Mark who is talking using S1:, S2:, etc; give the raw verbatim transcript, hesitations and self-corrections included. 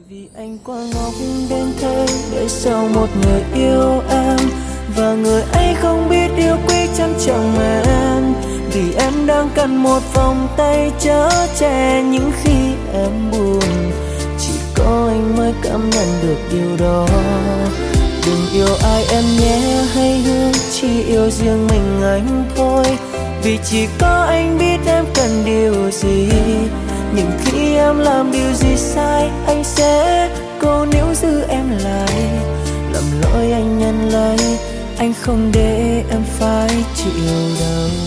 S1: Vì anh quá ngốc đến thế, để sau một người yêu em, và người ấy không biết yêu quý trân trọng em. Vì em đang cần một vòng tay chở che những khi em buồn, chỉ có anh mới cảm nhận được điều đó. Đừng yêu ai em nhé, hãy hứa chỉ yêu riêng mình anh thôi. Vì chỉ có anh biết em cần điều gì. Nhưng khi em làm điều gì sai, anh sẽ cố níu giữ em lại. Lầm lỗi anh nhận lấy, anh không để em phải chịu đau.